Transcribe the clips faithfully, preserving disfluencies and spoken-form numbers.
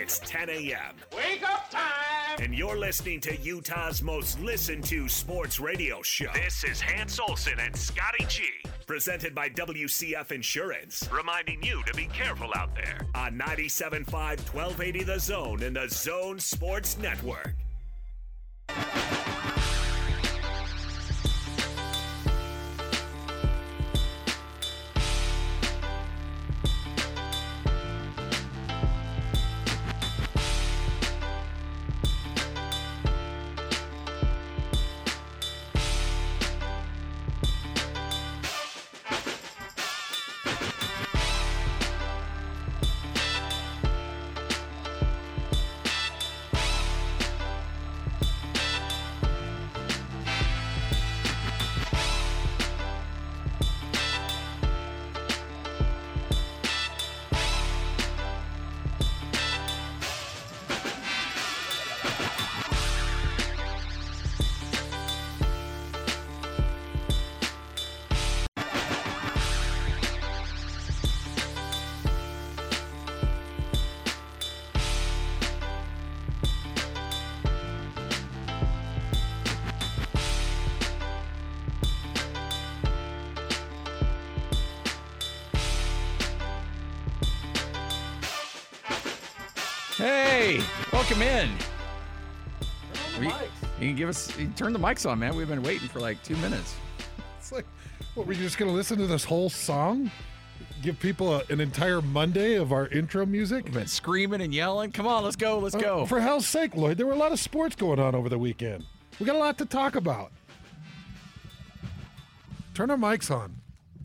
It's ten a.m. Wake up time! And you're listening to Utah's most listened to sports radio show. This is Hans Olsen and Scotty G. Presented by W C F Insurance. Reminding you to be careful out there. On ninety-seven point five, twelve eighty The Zone and the Zone Sports Network. Hey, welcome in. Turn on the We, mics. you can give us, you turn the mics on, man. We've been waiting for like two minutes. It's like, what, we're just going to listen to this whole song? Give people a, an entire Monday of our intro music? We've been screaming and yelling. Come on, let's go, let's Uh, go. For hell's sake, Lloyd, there were a lot of sports going on over the weekend. We got a lot to talk about. Turn our mics on.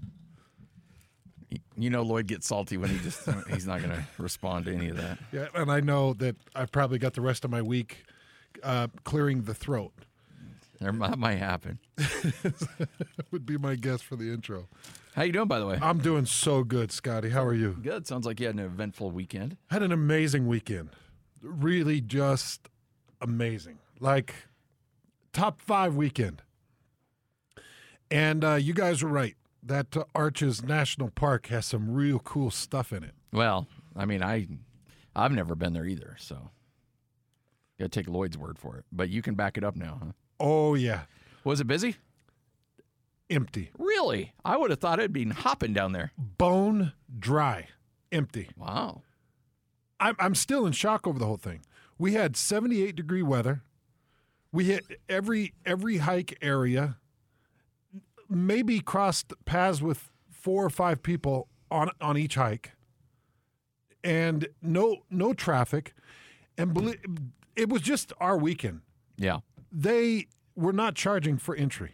You know Lloyd gets salty when he just, he's not going to respond to any of that. Yeah, and I know that I've probably got the rest of my week uh, clearing the throat. There might, might happen. Would be my guess for the intro. How you doing, by the way? I'm doing so good, Scotty. How are you? Good. Sounds like you had an eventful weekend. Had an amazing weekend. Really just amazing. Like top five weekend. And uh, you guys were right. That uh, Arches National Park has some real cool stuff in it. Well, I mean, I, I've never been there either, so got to take Lloyd's word for it. But you can back it up now, huh? Oh, yeah. Was it busy? Empty. Really? I would have thought it'd been hopping down there. Bone dry. Empty. Wow. I'm, I'm still in shock over the whole thing. We had seventy-eight degree weather. We hit every every hike area. Maybe crossed paths with four or five people on on each hike, and no no traffic, and believe, it was just our weekend. Yeah. They were not charging for entry.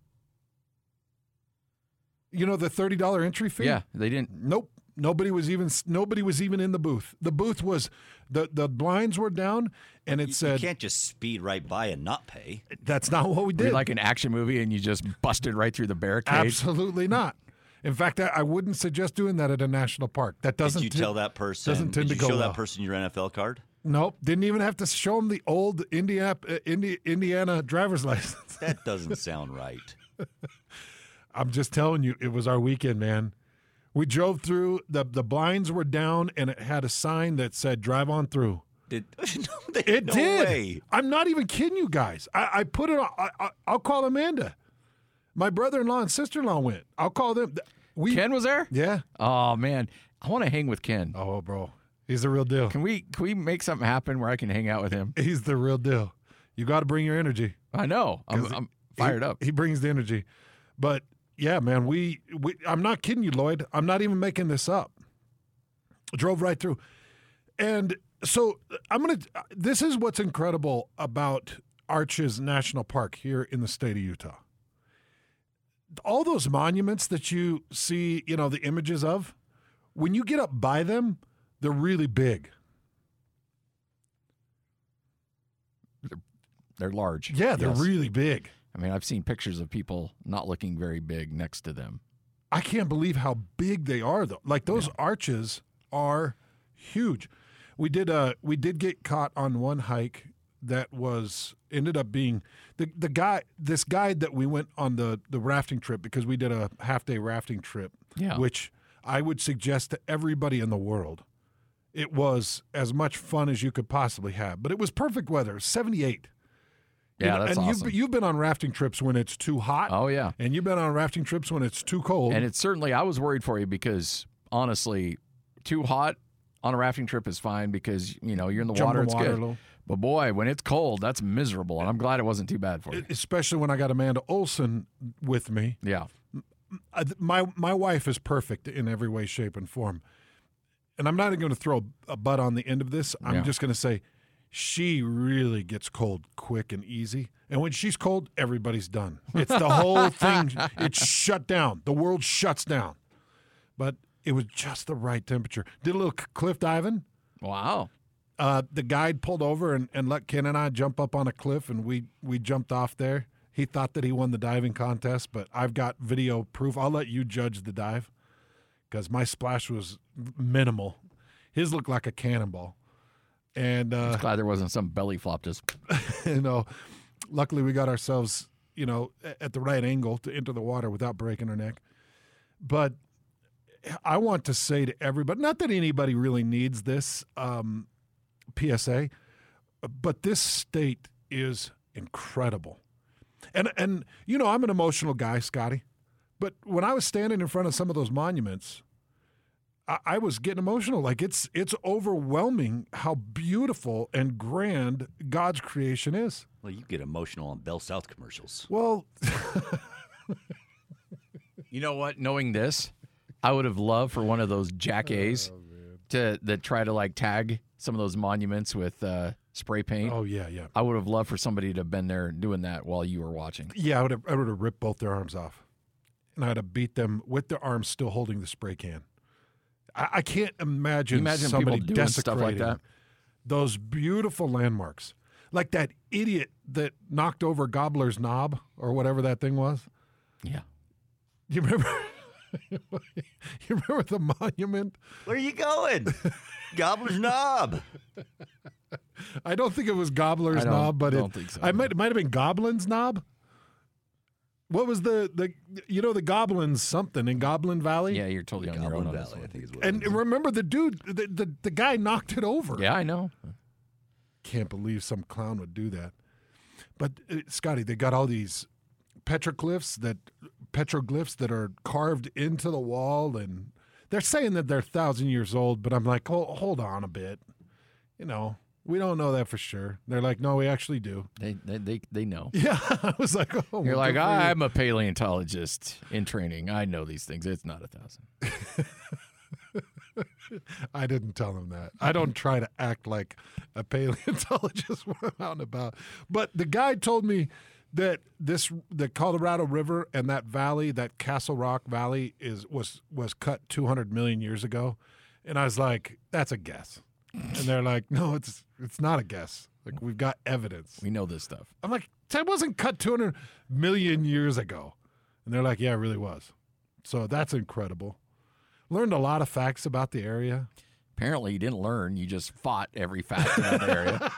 You know the thirty dollar entry fee? Yeah, they didn't. Nope. Nobody was even nobody was even in the booth. The booth was the the blinds were down, and it you, said you can't just speed right by and not pay. that's not what we Were you did. like an action movie and you just busted right through the barricade? Absolutely not. In fact, I, I wouldn't suggest doing that at a national park. That doesn't. Did you t- tell that person? doesn't tend did to you go show well. that person your N F L card? Nope. Didn't even have to show them the old Indiana uh, Indi- Indiana driver's license. That doesn't sound right. I'm just telling you, it was our weekend, man. We drove through. the The blinds were down, and it had a sign that said "Drive on through." Did no, they, It no did. way. I'm not even kidding you guys. I, I put it on. I, I, I'll call Amanda. My brother-in-law and sister-in-law went. I'll call them. We, Ken was there? Yeah. Oh, man. I want to hang with Ken. Oh, bro. He's the real deal. Can we can we make something happen where I can hang out with him? He's the real deal. You got to bring your energy. I know. I'm, 'Cause I'm fired he, up. He brings the energy. But, yeah, man, we, we I'm not kidding you, Lloyd. I'm not even making this up. Drove right through. And so I'm going to – this is what's incredible about Arches National Park here in the state of Utah. All those monuments that you see, you know, the images of, when you get up by them, they're really big. They're large. Yeah, they're Yes. really big. I mean, I've seen pictures of people not looking very big next to them. I can't believe how big they are, though. Like those Yeah. arches are huge. We did uh we did get caught on one hike that was ended up being the the guy this guide that we went on the the rafting trip, because we did a half day rafting trip, Yeah. which I would suggest to everybody in the world. it was as much fun as you could possibly have. But it was perfect weather, seventy-eight. Yeah, You know, that's and awesome. you've, you've been on rafting trips when it's too hot. Oh, yeah. And you've been on rafting trips when it's too cold. And it's certainly, I was worried for you because, honestly, too hot on a rafting trip is fine because, you know, you're in the Jump water, in it's water a good. little. But, boy, when it's cold, that's miserable. And I'm glad it wasn't too bad for you. Especially when I got Amanda Olson with me. Yeah. Uh, My my wife is perfect in every way, shape, and form. And I'm not even going to throw a butt on the end of this. I'm Yeah. just going to say she really gets cold quick and easy. And when she's cold, everybody's done. It's the whole thing. It's shut down. The world shuts down. But it was just the right temperature. Did a little c- cliff diving. Wow. Uh, the guide pulled over and, and let Ken and I jump up on a cliff, and we, we jumped off there. He thought that he won the diving contest, but I've got video proof. I'll let you judge the dive because my splash was minimal. His looked like a cannonball. And, uh, I'm glad there wasn't some belly flop just. you know, luckily we got ourselves, you know, a- at the right angle to enter the water without breaking our neck. But I want to say to everybody, not that anybody really needs this um, P S A, but this state is incredible. And, and you know, I'm an emotional guy, Scotty. But when I was standing in front of some of those monuments, I, I was getting emotional. Like it's it's overwhelming how beautiful and grand God's creation is. Well, you get emotional on Bell South commercials. Well, You know what? Knowing this, I would have loved for one of those Jack A's to that try to like tag some of those monuments with uh, spray paint. oh yeah, yeah, I would have loved for somebody to have been there doing that while you were watching. yeah. I would have I would have ripped both their arms off, and I'd have beat them with their arms still holding the spray can. I, I can't imagine, Can you imagine somebody people doing stuff like desecrating that? those beautiful landmarks, like that idiot that knocked over Gobbler's Knob or whatever that thing was. Yeah. You remember? You remember the monument? Where are you going? Gobbler's Knob. I don't think it was Gobbler's I don't- Knob, but don't it, think so. I might it might have been Goblin's Knob. What was the the you know the Goblins something in Goblin Valley? Yeah, you're totally on your Goblin own on this Valley, I one. think is what And it is. remember the dude, the, the the guy knocked it over. Yeah, I know. Can't believe some clown would do that. But uh, Scotty, they got all these petroglyphs that petroglyphs that are carved into the wall, and they're saying that they're thousand years old. But I'm like, hold, hold on a bit, you know, we don't know that for sure. They're like, no, we actually do. They they they, they know. Yeah, I was like, oh, You're well, like, good for you. I'm a paleontologist in training. I know these things. It's not a thousand. I didn't tell him that. I don't try to act like a paleontologist when I'm out and about. But the guy told me that this the Colorado River and that valley, that Castle Rock Valley, is was was cut two hundred million years ago, and I was like, that's a guess. And they're like, no, it's it's not a guess. Like we've got evidence. We know this stuff. I'm like, that wasn't cut two hundred million years ago, and they're like, yeah, it really was. So that's incredible. Learned a lot of facts about the area. Apparently, you didn't learn. You just fought every fact in that area.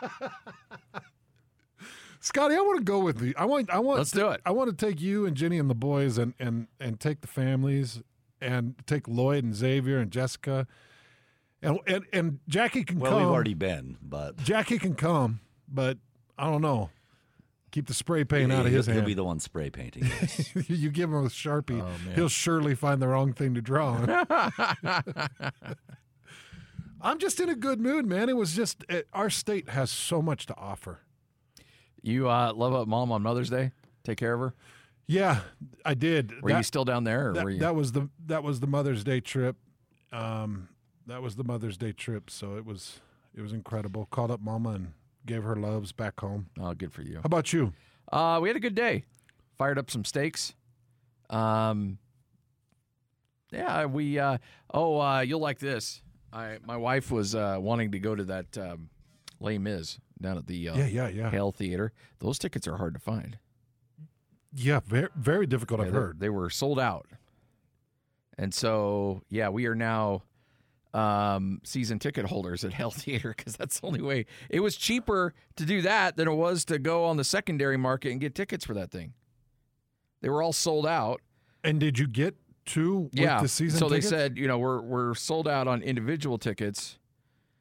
Scotty, I want to go with you. I want. I want. Let's do it. I want to take you and Jenny and the boys, and and and take the families, and take Lloyd and Xavier and Jessica, and and and Jackie can Well, come. we've already been, but Jackie can come, but I don't know. Keep the spray paint out of his he'll, hand. he'll be the one spray painting. Yes. You give him a Sharpie, Oh, man. he'll surely find the wrong thing to draw on. I'm just in a good mood, man. It was just it, our state has so much to offer. You uh, love up mom on Mother's Day? Take care of her? Yeah, I did. Were That- you still down there? Or that, were you? that was the that was the Mother's Day trip. Um, that was the Mother's Day trip. So it was it was incredible. Called up Mama and gave her loves back home. Oh, good for you. How about you? Uh, we had a good day. Fired up some steaks. Um, yeah, we. Uh, oh, uh, you'll like this. I my wife was uh, wanting to go to that um, Les Mis down at the uh, Yeah, yeah, yeah, Hale Theater. Those tickets are hard to find. yeah. Very very difficult. Yeah, I've they- heard. they were sold out, and so yeah, we are now um, season ticket holders at Hale Theater because that's the only way. It was cheaper to do that than it was to go on the secondary market and get tickets for that thing. They were all sold out. And did you get two with Yeah. the season so tickets? they said, you know, we're we're sold out on individual tickets,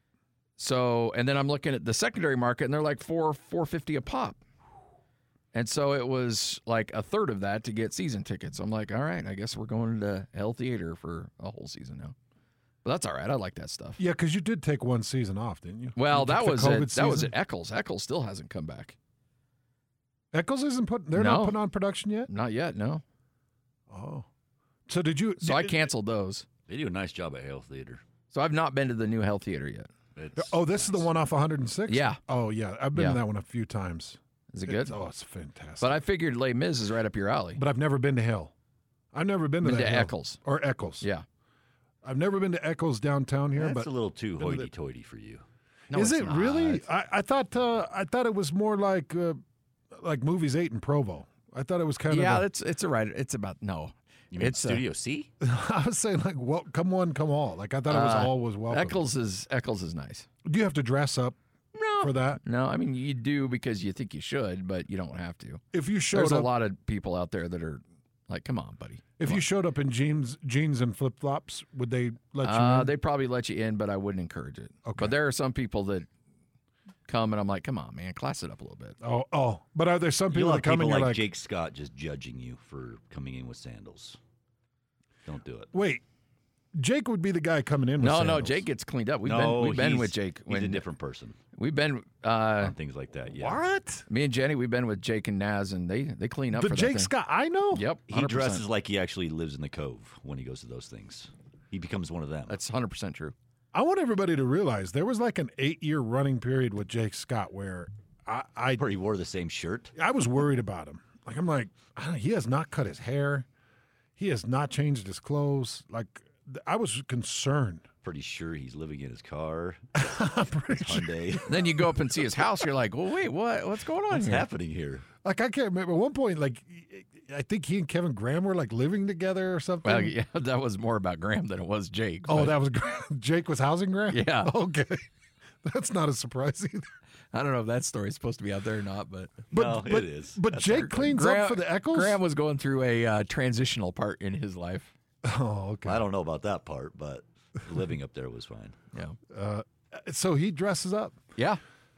So, and then I'm looking at the secondary market, and they're like four four fifty a pop. And so it was like a third of that to get season tickets. I'm like, all right, I guess we're going to Hell Theater for a whole season now. But that's all right. I like that stuff. Yeah, because you did take one season off, didn't you? Well, You that took the was COVID at, that was season? at Eccles. Eccles still hasn't come back. Eccles isn't put. They're No. not putting on production yet. Not yet, no. Oh, so did you? So I did- canceled those. They do a nice job at Hale Theater. So I've not been to the new Hell Theater yet. It's Oh, this is the one off one oh six. Yeah. Oh, yeah. I've been Yeah. to that one a few times. Is it good? It's, oh, it's fantastic. But I figured Les Mis is right up your alley. But I've never been to Hill. I've never been to Been that to Hill. Eccles. or Eccles. Yeah. I've never been to Eccles downtown here. That's but a little too been to the- hoity-toity for you. No, is it's it not. really? I, I thought. Uh, I thought it was more like uh, like Movies Eight in Provo. I thought it was kind Yeah, of. it's it's a right. It's about no. You mean It's uh, Studio C? I was saying like, well, come one, come all. Like I thought it was Uh, all was welcome. Eccles is Eccles is nice. Do you have to dress up No, for that? no. I mean, you do because you think you should, but you don't have to. If you showed There's up, a lot of people out there that are like, "Come on, buddy." if Come you showed up in jeans, jeans and flip flops, would they let you? Uh, in? they probably let you in, but I wouldn't encourage it. Okay. But there are some people that come, and I'm like, come on, man, class it up a little bit. Oh, oh. But are there some people You'll that have come people and you're like, like, Jake Scott just judging you for coming in with sandals. Don't do it. wait, Jake would be the guy coming in with No, no, sandals. Jake gets cleaned up. We've no, been we've been he's- with Jake. He's a different person We've been uh, on things like that. Yeah. What? me and Jenny. We've been with Jake and Naz, and they they clean up The for that Jake thing. Scott I know? Yep, He one hundred percent. dresses like he actually lives in the Cove when he goes to those things. He becomes one of them. That's one hundred percent true. I want everybody to realize there was like an eight-year running period with Jake Scott where I I, Where he wore the same shirt. I was worried about him. Like I'm like, I don't- he has not cut his hair. He has not changed his clothes. Like th- I was concerned. Pretty sure he's living in his car. I'm pretty sure. Hyundai. Then you go up and see his house. You're like, well, wait, what? What's going on What's here? happening here? Like I can't remember. At one point, like I think he and Kevin Graham were like living together or something. Well, yeah, that was more about Graham than it was Jake. Oh, but that was Graham. Jake was housing Graham? Yeah. Okay. That's not a surprise either. I don't know if that story's supposed to be out there or not, but But, No, but, it is. But That's Jake our- cleans Graham, up for the Eccles? Graham was going through a uh, transitional part in his life. Oh, okay. I don't know about that part, but living up there was fine. Yeah, Uh, so he dresses up. yeah.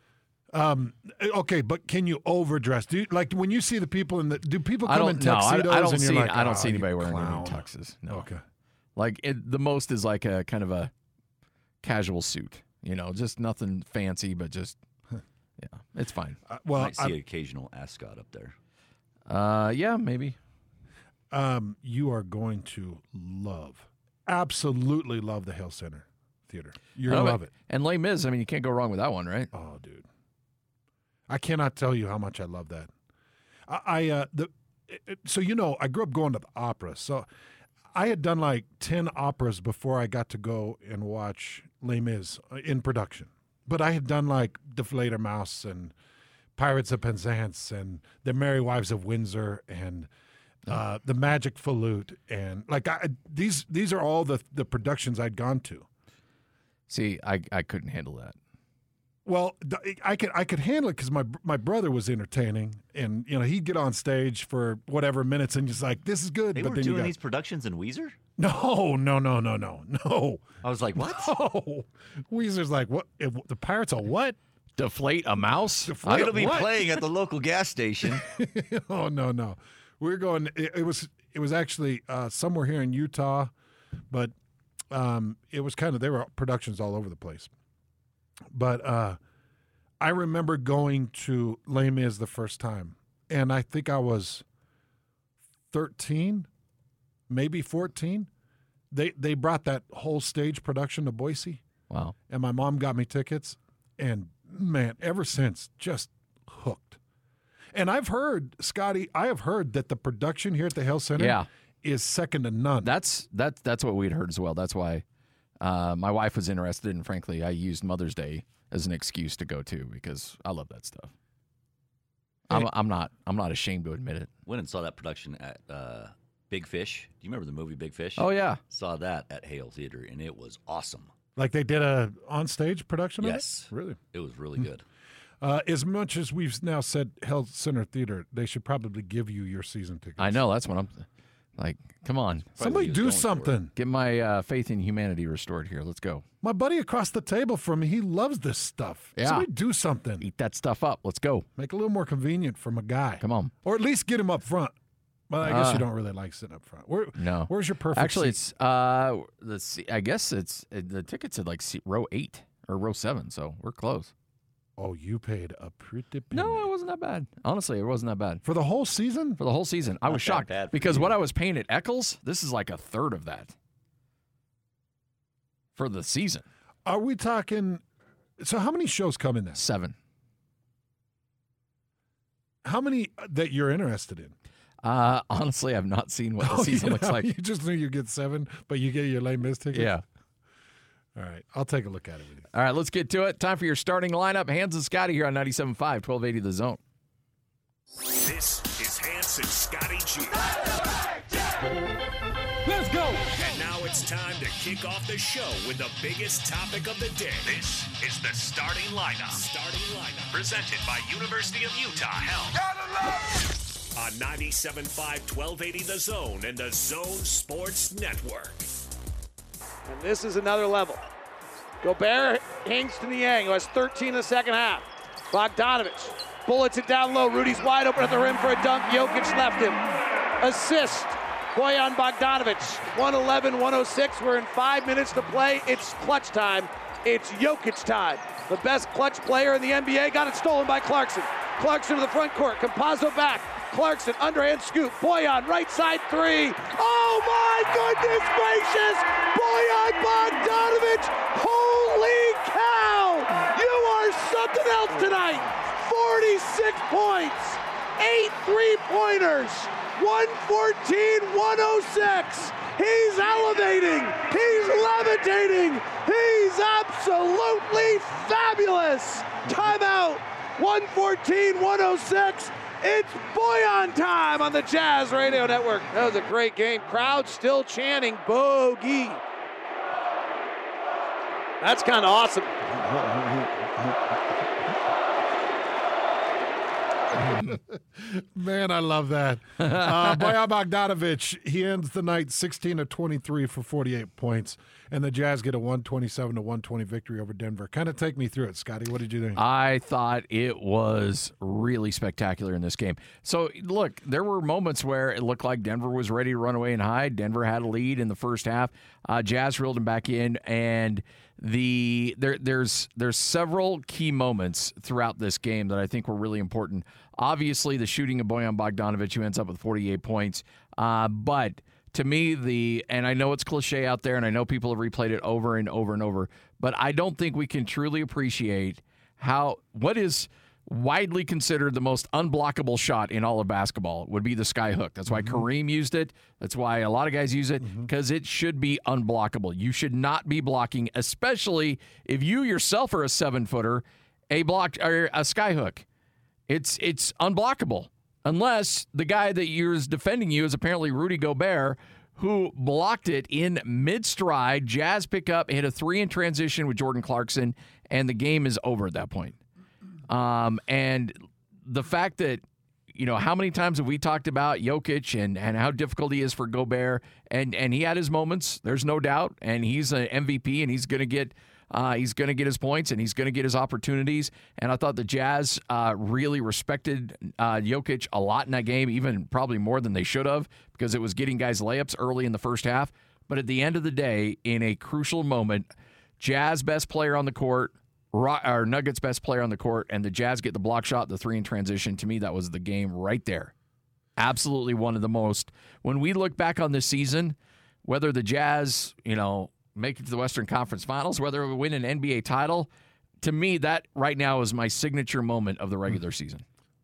Um, okay, but can you overdress? Do you, like when you see the people in the? Do people I come in don't know. I, tuxedos I don't and you're see. like, I don't "Oh, see you anybody wearing any clown." tuxes. No. Okay. Like it, the most is like a kind of a casual suit. You know, just nothing fancy, but just yeah, it's fine. Uh, well, Might see I- an occasional ascot up there. Uh, yeah, maybe. um, you are going to love, absolutely love the Hale Center Theater. You're gonna Oh, love it. And Les Mis. I mean, you can't go wrong with that one, right? Oh, dude, I cannot tell you how much I love that. I, I uh, the it- it- so you know I grew up going to the opera, so I had done like ten operas before I got to go and watch Les Mis uh, in production. But I had done like The Fledermaus and Pirates of Penzance and The Merry Wives of Windsor and uh, The Magic Flute and like I, these these are all the the productions I'd gone to. See, I I couldn't handle that. Well, th- I could I could handle it because my my brother was entertaining, and you know he'd get on stage for whatever minutes, and just like this is good. They but were then you doing got, these productions in Weezer? no, no, no, no, no, no, I was like, what? no. Weezer's like what? If, the Pirates are what? Deflate a mouse? Deflate- I- It'll be What? playing at the local gas station. Oh no, no. We were going. It, it was it was actually uh, somewhere here in Utah, but um, it was kind of there were productions all over the place. But uh, I remember going to Les Mis the first time, and I think I was thirteen, maybe fourteen. They they brought that whole stage production to Boise, Wow. and my mom got me tickets, and man, ever since, just hooked. And I've heard, Scotty, I have heard that the production here at the Hale Center Yeah. is second to none. That's that's that's what we'd heard as well. That's why uh, my wife was interested, and frankly, I used Mother's Day as an excuse to go to because I love that stuff. I'm, I'm not I'm not ashamed to admit it. Went and saw that production at uh, Big Fish. Do you remember the movie Big Fish? Oh yeah, Saw that at Hale Theater, and it was awesome. Like they did a on-stage production Yes. of it? Really? It was really good. Uh, as much as we've now said Hale Center Theater, they should probably give you your season tickets. I know that's what I'm. Like, come on. Somebody was do going for it. something. Get my uh, faith in humanity restored here. Let's go. My buddy across the table from me, he loves this stuff. Yeah. Somebody do something. Eat that stuff up. Let's go. Make it a little more convenient for my guy. Come on. Or at least get him up front. Well, I guess Uh, you don't really like sitting up front. Where, No. Where's your perfect Actually, seat? it's, uh, let's see. I guess it's, uh, the ticket said like seat, row eight or row seven, so we're close. Oh, you paid a pretty penny. No, it wasn't that bad. Honestly, it wasn't that bad. For the whole season? For the whole season. I Not was that shocked bad for because you. what I was paying at Eccles, this is like a third of that for the season. Are we talking? So how many shows come in this? Seven. How many that you're interested in? Uh, honestly, I've not seen what the Oh, season you looks know, like. You just knew you get seven, but you get your late miss ticket? Yeah. All right. I'll take a look at it with you. All right, let's get to it. Time for your starting lineup. Hans and Scotty here on ninety-seven point five, twelve eighty The Zone. This is Hans and Scotty G. Let's go. And now it's time to kick off the show with the biggest topic of the day. This is the starting lineup. Starting lineup. Presented by University of Utah Health. On ninety-seven point five, twelve eighty The Zone and the Zone Sports Network. And this is another level. Gobert hangs to Niang, who has thirteen in the second half. Bogdanovich bullets it down low. Rudy's wide open at the rim for a dunk. Jokic left him. Assist. Bojan Bogdanovich. one eleven one oh six. We're in five minutes to play. It's clutch time. It's Jokic time. The best clutch player in the N B A got it stolen by Clarkson. Clarkson to the front court. Campazzo back. Clarkson, underhand scoop. Bojan, right side three. Oh my goodness gracious! Bojan Bogdanovich! Holy cow! You are something else tonight! forty-six points, eight three-pointers, one fourteen one oh six. He's elevating. He's levitating. He's absolutely fabulous. Timeout. one fourteen one oh six. It's Bojan time on the Jazz Radio Network. That was a great game. Crowd still chanting bogey. That's kind of awesome. Man, I love that. Uh, Bojan Bogdanovich, he ends the night sixteen of twenty-three for forty-eight points, and the Jazz get a one twenty-seven to one twenty victory over Denver. Kind of take me through it, Scotty. What did you think? I thought it was really spectacular in this game. So, look, there were moments where it looked like Denver was ready to run away and hide. Denver had a lead in the first half. Uh, Jazz reeled them back in, and the there there's there's several key moments throughout this game that I think were really important. Obviously, the shooting of Bojan Bogdanovich, who ends up with forty-eight points. Uh, but to me, the and I know it's cliche out there, and I know people have replayed it over and over and over, but I don't think we can truly appreciate how what is widely considered the most unblockable shot in all of basketball would be the sky hook. That's why mm-hmm. Kareem used it. That's why a lot of guys use it, because mm-hmm. it should be unblockable. You should not be blocking, especially if you yourself are a seven-footer, a block or a sky hook. It's it's unblockable unless the guy that is defending you is apparently Rudy Gobert, who blocked it in mid-stride. Jazz pick up, hit a three in transition with Jordan Clarkson, and the game is over at that point. Um, and the fact that, you know, how many times have we talked about Jokic and, and how difficult he is for Gobert, and, and he had his moments, there's no doubt, and he's an M V P, and he's going to get uh, he's going to get his points, and he's going to get his opportunities. And I thought the Jazz uh, really respected uh, Jokic a lot in that game, even probably more than they should have, because it was getting guys layups early in the first half. But at the end of the day, in a crucial moment, Jazz best player on the court, or Nuggets best player on the court, and the Jazz get the block shot, the three in transition. To me, that was the game right there. Absolutely one of the most. When we look back on this season, whether the Jazz, you know, make it to the Western Conference Finals, whether we win an N B A title, to me, that right now is my signature moment of the regular season.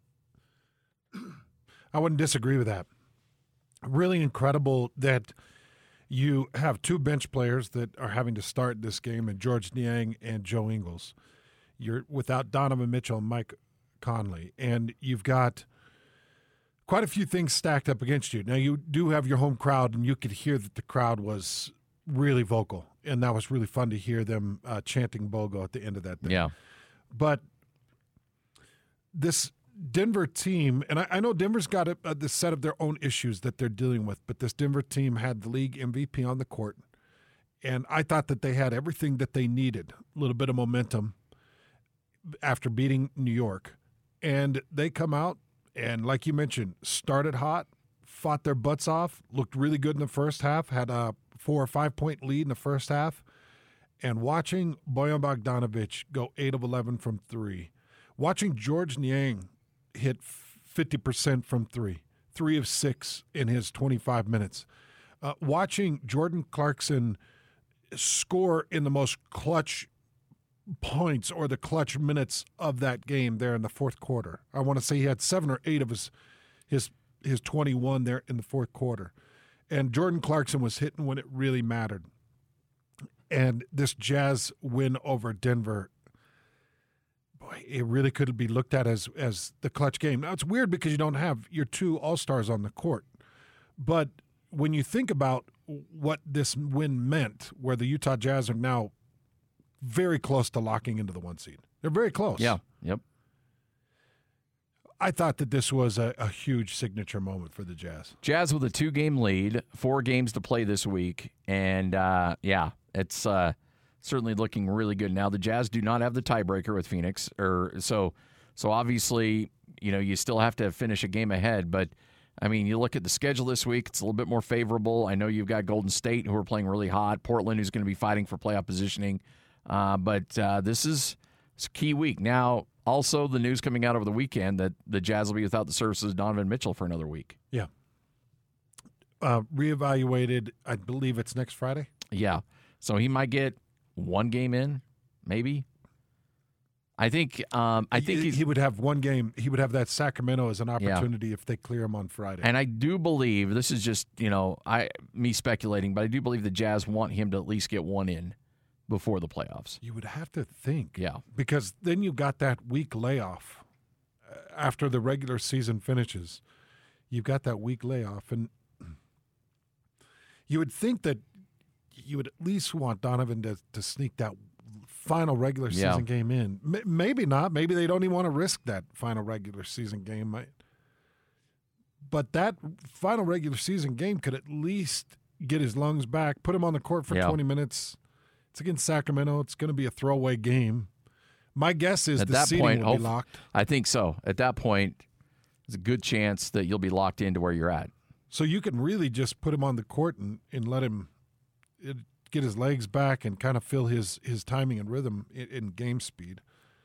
I wouldn't disagree with that. Really incredible that you have two bench players that are having to start this game, and George Niang and Joe Ingles. You're without Donovan Mitchell and Mike Conley, and you've got quite a few things stacked up against you. Now, you do have your home crowd, and you could hear that the crowd was really vocal, and that was really fun to hear them uh, chanting BOGO at the end of that thing. Yeah. But this Denver team, and I, I know Denver's got a, a this set of their own issues that they're dealing with, but this Denver team had the league M V P on the court, and I thought that they had everything that they needed, a little bit of momentum after beating New York. And they come out and, like you mentioned, started hot, fought their butts off, looked really good in the first half, had a four or five point lead in the first half. And watching Bojan Bogdanovic go eight of eleven from three, watching George Niang hit fifty percent from three, three of six in his twenty-five minutes, uh, watching Jordan Clarkson score in the most clutch points or the clutch minutes of that game there in the fourth quarter. I want to say he had seven or eight of his his his twenty-one there in the fourth quarter. And Jordan Clarkson was hitting when it really mattered. And this Jazz win over Denver, boy, it really could be looked at as as the clutch game. Now, it's weird because you don't have your two All-Stars on the court. But when you think about what this win meant, where the Utah Jazz are now very close to locking into the one seed. They're very close. Yeah, yep. I thought that this was a, a huge signature moment for the Jazz. Jazz with a two-game lead, four games to play this week, and, uh, yeah, it's uh, certainly looking really good now. The Jazz do not have the tiebreaker with Phoenix, or so so obviously, you know, you still have to finish a game ahead, but, I mean, you look at the schedule this week, it's a little bit more favorable. I know you've got Golden State, who are playing really hot, Portland, who's going to be fighting for playoff positioning, uh, but uh, this is it's a key week. Now, also, the news coming out over the weekend that the Jazz will be without the services of Donovan Mitchell for another week. Yeah. Uh, reevaluated, I believe it's next Friday. Yeah. So he might get one game in, maybe. I think um, I think he, he's, he would have one game. He would have that Sacramento as an opportunity yeah. if they clear him on Friday. And I do believe, this is just, you know, I me speculating, but I do believe the Jazz want him to at least get one in before the playoffs. You would have to think. Yeah. Because then you got that week layoff after the regular season finishes. You've got that week layoff. And you would think that you would at least want Donovan to, to sneak that final regular season yeah. game in. M- maybe not. Maybe they don't even want to risk that final regular season game. But that final regular season game could at least get his lungs back, put him on the court for yeah. twenty minutes. It's against Sacramento. It's going to be a throwaway game. My guess is At the that seating point, will hope, be locked. I think so. At that point, there's a good chance that you'll be locked into where you're at. So you can really just put him on the court and, and let him it, get his legs back and kind of feel his, his timing and rhythm in, in game speed.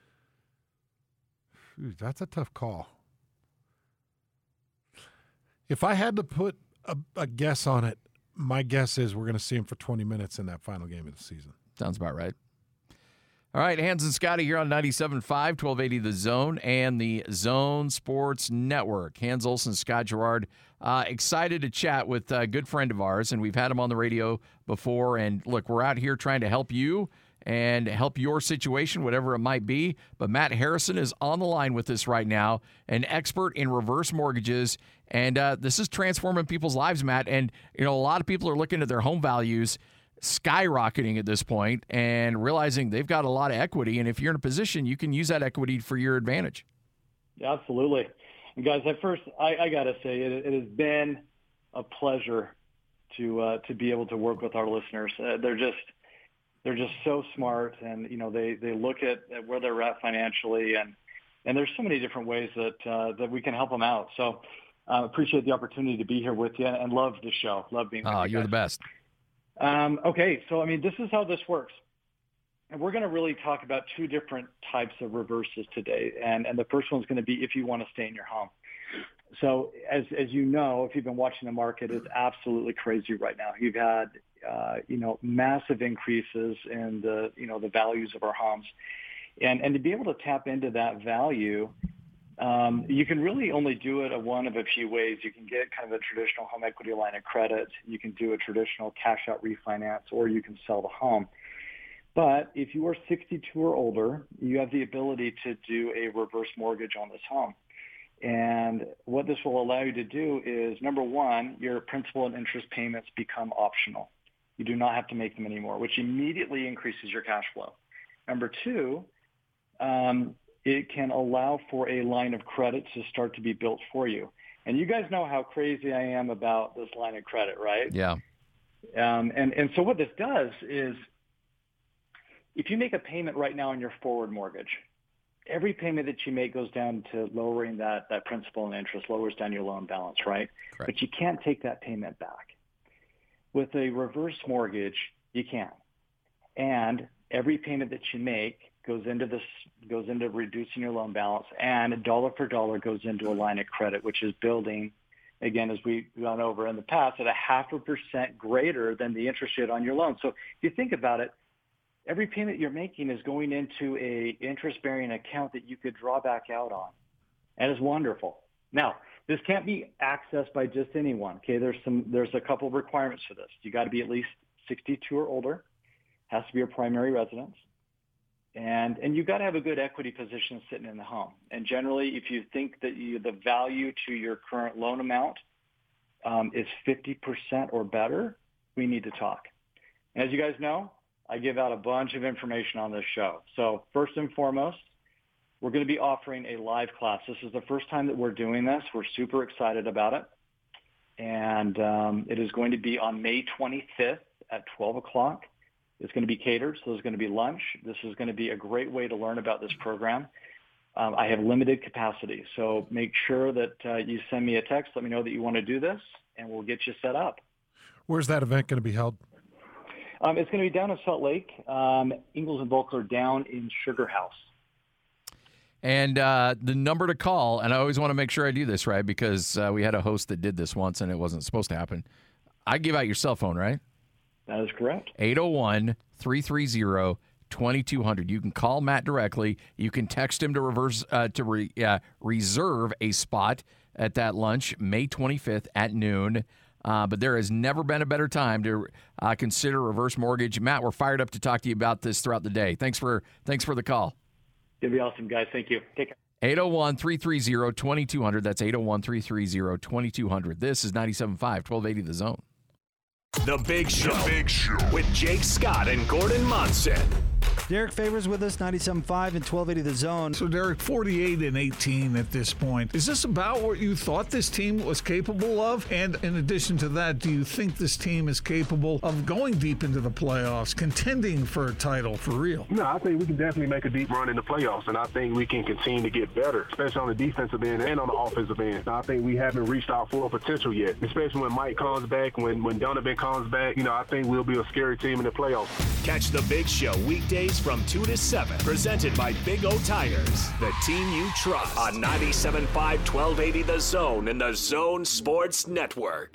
Ooh, that's a tough call. If I had to put a, a guess on it, my guess is we're going to see him for twenty minutes in that final game of the season. Sounds about right. All right, Hans and Scotty here on ninety-seven point five, twelve eighty The Zone, and the Zone Sports Network. Hans Olsen, Scott Gerard, uh, excited to chat with a good friend of ours, and we've had him on the radio before. And, look, we're out here trying to help you and help your situation, whatever it might be. But Matt Harrison is on the line with us right now, an expert in reverse mortgages. And uh, this is transforming people's lives, Matt. And, you know, a lot of people are looking at their home values skyrocketing at this point and realizing they've got a lot of equity. And if you're in a position, you can use that equity for your advantage. Yeah, absolutely. And guys, at first, I, I got to say, it, it has been a pleasure to uh, to be able to work with our listeners. Uh, they're just they're just so smart, and you know they, they look at, at where they're at financially, and and there's so many different ways that uh, that we can help them out. So I uh, appreciate the opportunity to be here with you, and love the show. Love being with oh, you you're guys. the best. Um, okay, so I mean, this is how this works. And we're going to really talk about two different types of reverses today. And, and the first one's going to be if you want to stay in your home. So as as you know, if you've been watching the market, it's absolutely crazy right now. You've had, uh, you know, massive increases in the, you know, the values of our homes. And, and to be able to tap into that value, Um, you can really only do it a one of a few ways. You can get kind of a traditional home equity line of credit. You can do a traditional cash out refinance, or you can sell the home. But if you are sixty-two or older, you have the ability to do a reverse mortgage on this home. And what this will allow you to do is, number one, your principal and interest payments become optional. You do not have to make them anymore, which immediately increases your cash flow. Number two, um, it can allow for a line of credit to start to be built for you. And you guys know how crazy I am about this line of credit, right? Yeah. Um, and, and so what this does is if you make a payment right now on your forward mortgage, every payment that you make goes down to lowering that, that principal and interest, lowers down your loan balance, right? Correct. But you can't take that payment back. With a reverse mortgage, you can. And every payment that you make goes into this, goes into reducing your loan balance, and dollar for dollar goes into a line of credit, which is building, again, as we've gone over in the past, at a half a percent greater than the interest rate on your loan. So if you think about it, every payment you're making is going into a interest-bearing account that you could draw back out on. And it's wonderful. Now, this can't be accessed by just anyone. Okay, there's some, there's a couple of requirements for this. You got to be at least sixty-two or older. Has to be a primary residence. And and you've got to have a good equity position sitting in the home. And generally, if you think that you, the value to your current loan amount um, is fifty percent or better, we need to talk. And as you guys know, I give out a bunch of information on this show. So first and foremost, we're going to be offering a live class. This is the first time that we're doing this. We're super excited about it. And um, it is going to be on May twenty-fifth at twelve o'clock. It's going to be catered, so there's going to be lunch. This is going to be a great way to learn about this program. Um, I have limited capacity, so make sure that uh, you send me a text. Let me know that you want to do this, and we'll get you set up. Where's that event going to be held? Um, it's going to be down in Salt Lake. Um, Ingalls and Volker down in Sugar House. And uh, the number to call, and I always want to make sure I do this right because uh, we had a host that did this once, and it wasn't supposed to happen. I give out your cell phone, right? That is correct. eight oh one, three three zero, two two zero zero. You can call Matt directly. You can text him to reverse uh, to re, uh, reserve a spot at that lunch May twenty-fifth at noon. Uh, but there has never been a better time to uh, consider reverse mortgage. Matt, we're fired up to talk to you about this throughout the day. Thanks for thanks for the call. It'll be awesome, guys. Thank you. Take care. eight oh one, three three zero, two two zero zero. That's eight oh one, three three zero, two two zero zero. This is ninety-seven point five, twelve eighty The Zone. The Big Show. The Big Show with Jake Scott and Gordon Monson. Derek Favors with us, ninety-seven point five and twelve eighty The Zone. So, Derek, forty-eight and eighteen at this point. Is this about what you thought this team was capable of? And in addition to that, do you think this team is capable of going deep into the playoffs, contending for a title for real? No, I think we can definitely make a deep run in the playoffs, and I think we can continue to get better, especially on the defensive end and on the offensive end. I think we haven't reached our full potential yet, especially when Mike comes back, when, when Donovan comes back. You know, I think we'll be a scary team in the playoffs. Catch The Big Show weekdays from two to seven, presented by Big O Tires, the team you trust, on ninety-seven point five, twelve eighty The Zone and the Zone Sports Network.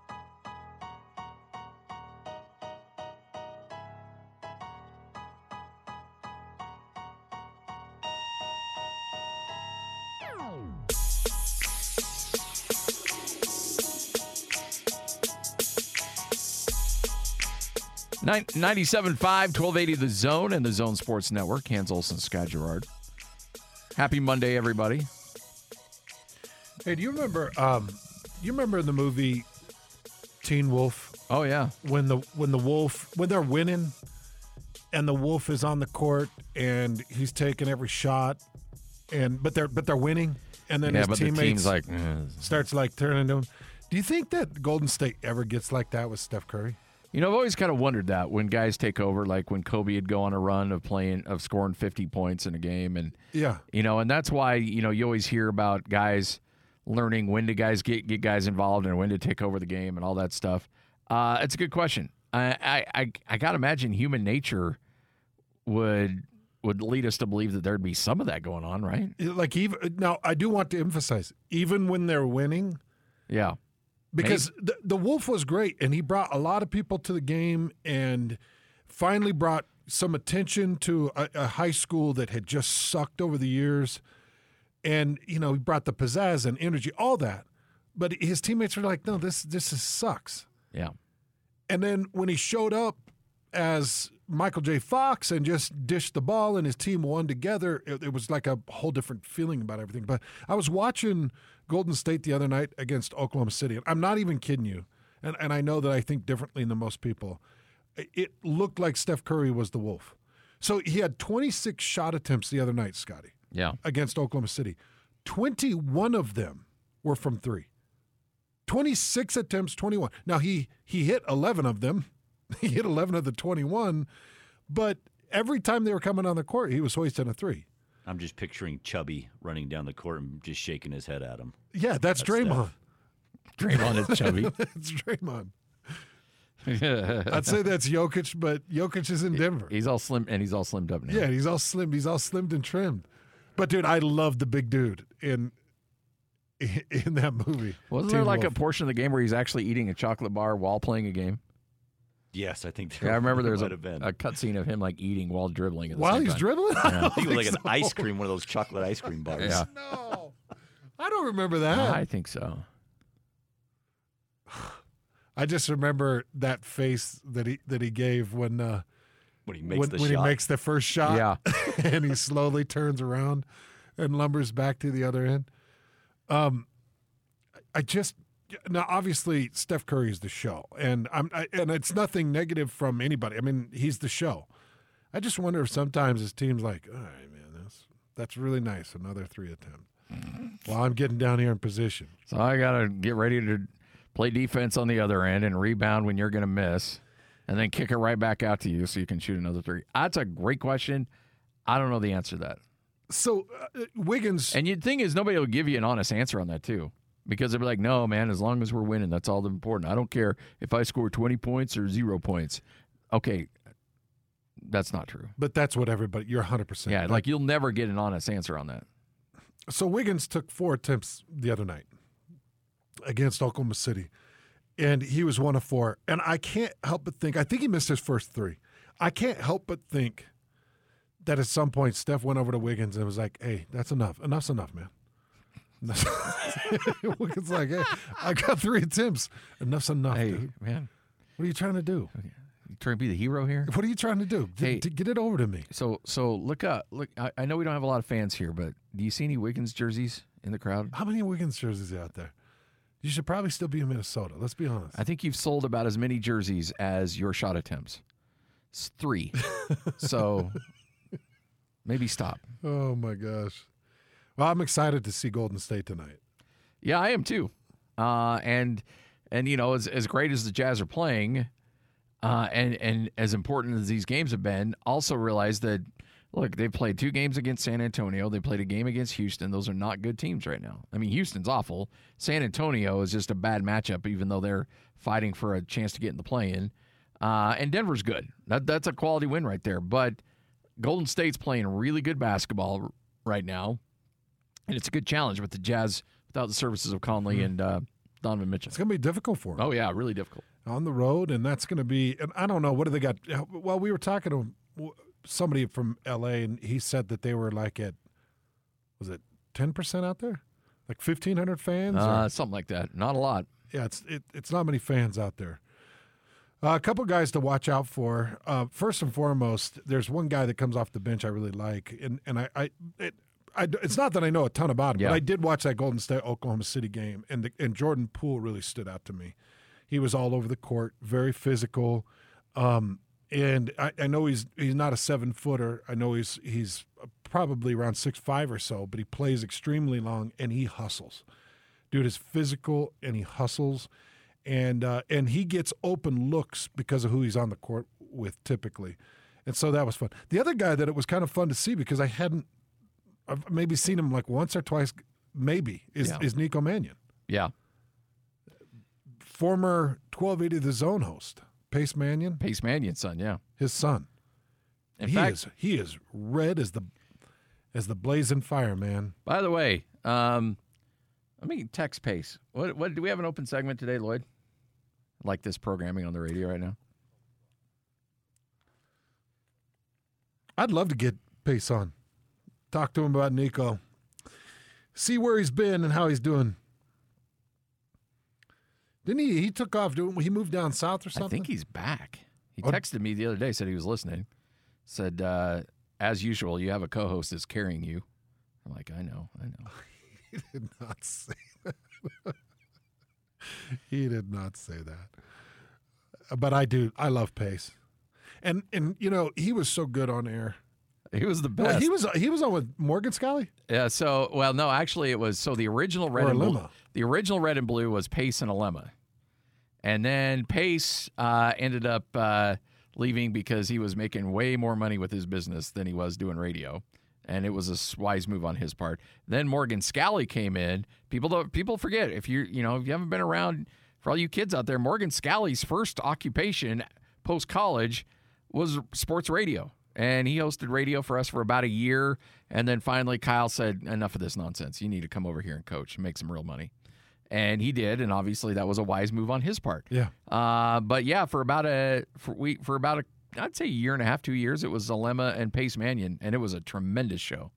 ninety-seven point five, twelve eighty The Zone and the Zone Sports Network. Hans Olsen, Scott Gerard. Happy Monday, everybody. Hey, do you remember? Um, you remember in the movie Teen Wolf? Oh yeah. When the when the wolf when they're winning, and the wolf is on the court and he's taking every shot, and but they're but they're winning, and then yeah, his but teammates the team's like eh. starts like turning to him. Do you think that Golden State ever gets like that with Steph Curry? You know, I've always kind of wondered that when guys take over, like when Kobe would go on a run of playing, of scoring fifty points in a game. And, yeah, you know, and that's why, you know, you always hear about guys learning when to guys get, get guys involved and when to take over the game and all that stuff. Uh, it's a good question. I, I, I, I got to imagine human nature would, would lead us to believe that there'd be some of that going on, right? Like even now, I do want to emphasize, even when they're winning. Yeah. Because the, the Wolf was great, and he brought a lot of people to the game and finally brought some attention to a, a high school that had just sucked over the years. And, you know, he brought the pizzazz and energy, all that. But his teammates were like, no, this this is, sucks. Yeah. And then when he showed up as Michael J. Fox and just dished the ball and his team won together, it, it was like a whole different feeling about everything. But I was watching Golden State the other night against Oklahoma City. I'm not even kidding you. And and I know that I think differently than most people. It looked like Steph Curry was the Wolf. So he had twenty-six shot attempts the other night, Scotty. Yeah. against Oklahoma City. twenty-one of them were from three. twenty-six attempts, twenty-one. Now, he he hit eleven of them. He hit eleven of the twenty-one, but every time they were coming on the court, he was hoisting a three. I'm just picturing Chubby running down the court and just shaking his head at him. Yeah, that's, that's Draymond. Steph. Draymond is Chubby. It's Draymond. I'd say that's Jokic, but Jokic is in Denver. He's all slim, and he's all slimmed up now. Yeah, he's all slim. He's all slimmed and trimmed. But, dude, I love the big dude in in that movie. Wasn't Teen there like Wolf. a portion of the game where he's actually eating a chocolate bar while playing a game? Yes, I think there Yeah, I remember there was a, might have been. a cut scene of him like eating while dribbling. At the While same he's time. dribbling? I Yeah. don't I think it was like so. an ice cream, one of those chocolate ice cream bars. Yeah. No. I don't remember that. I think so. I just remember that face that he that he gave when uh, When he makes when, the when shot. he makes the first shot. Yeah. And he slowly turns around and lumbers back to the other end. Um, I just now obviously Steph Curry is the show, and I'm I, and it's nothing negative from anybody. I mean, he's the show. I just wonder if sometimes his team's like, all right, man, that's that's really nice. Another three attempt. While I'm getting down here in position. So I got to get ready to play defense on the other end and rebound when you're going to miss, and then kick it right back out to you so you can shoot another three. That's a great question. I don't know the answer to that. So uh, Wiggins, And the thing is, nobody will give you an honest answer on that too, because they'll be like, "No, man, as long as we're winning, that's all that's important. I don't care if I score twenty points or zero points." Okay, that's not true. but that's what everybody. You're one hundred percent. Yeah, like you'll never get an honest answer on that. So Wiggins took four attempts the other night against Oklahoma City, and he was one of four. And I can't help but think, I think he missed his first three. I can't help but think that at some point Steph went over to Wiggins and was like, hey, that's enough. Enough's enough, man. Wiggins like, hey, I got three attempts. Enough's enough, Hey, dude. man, What are you trying to do? you trying to be the hero here? What are you trying to do? D- Hey. d- get it over to me. So, so look up. Look, I, I know we don't have a lot of fans here, but do you see any Wiggins jerseys in the crowd? How many Wiggins jerseys are out there? You should probably still be in Minnesota. Let's be honest. I think you've sold about as many jerseys as your shot attempts. It's three. So maybe stop. Oh, my gosh. Well, I'm excited to see Golden State tonight. Yeah, I am too. Uh, and and you know, as as great as the Jazz are playing, uh, and and as important as these games have been, also realize that look, they played two games against San Antonio. They played a game against Houston. Those are not good teams right now. I mean, Houston's awful. San Antonio is just a bad matchup, even though they're fighting for a chance to get in the play-in. Uh, and Denver's good. That that's a quality win right there. But Golden State's playing really good basketball right now, and it's a good challenge with the Jazz without the services of Conley mm-hmm. and uh, Donovan Mitchell. It's going to be difficult for them. Oh, yeah, really difficult. On the road, and that's going to be, and I don't know, what do they got? Well, we were talking to somebody from L A, and he said that they were like at, was it ten percent out there? Like fifteen hundred fans? Uh, or? Something like that. Not a lot. Yeah, it's it, it's not many fans out there. Uh, a couple guys to watch out for. Uh, first and foremost, there's one guy that comes off the bench I really like, and and I, I, it, I it's not that I know a ton about him, yeah. but I did watch that Golden State Oklahoma City game, and the, and Jordan Poole really stood out to me. He was all over the court, very physical, um, and I, I know he's he's not a seven footer. I know he's he's probably around six five or so, but he plays extremely long and he hustles. Dude is physical and he hustles. And uh, and he gets open looks because of who he's on the court with typically. And so that was fun. The other guy that it was kind of fun to see because I hadn't I've maybe seen him like once or twice, maybe, is, yeah. is Nico Mannion. Yeah. Former twelve eighty The Zone host, Pace Mannion. Pace Mannion's son, yeah. His son. In he fact, is he is red as the as the blazing fire, man. By the way, um, let me text Pace. What what do we have an open segment today, Lloyd? Like this programming on the radio right now? I'd love to get Pace on. Talk to him about Nico. See where he's been and how he's doing. Didn't he? He took off. He moved down south or something? I think he's back. He Oh. texted me the other day, said he was listening. Said, uh, as usual, you have a co-host that's carrying you. I'm like, I know, I know. He did not say that. He did not say that. But I do. I love Pace. And, and you know, he was so good on air. He was the best. Well, he was he was on with Morgan Scally? Yeah, so, well, no, actually it was, so the original Red Or and Blue, Alema. the original Red and Blue was Pace and Alema. And then Pace uh, ended up uh, leaving because he was making way more money with his business than he was doing radio. And it was a wise move on his part. Then Morgan Scally came in. People don't, people forget, if you you know, if you haven't been around, for all you kids out there, Morgan Scally's first occupation post-college was sports radio. And he hosted radio for us for about a year. And then finally Kyle said, enough of this nonsense. You need to come over here and coach and make some real money. And he did, and obviously that was a wise move on his part. Yeah. Uh, but yeah, for about a for we for about a I'd say a year and a half, two years, it was Alema and Pace Mannion, and it was a tremendous show.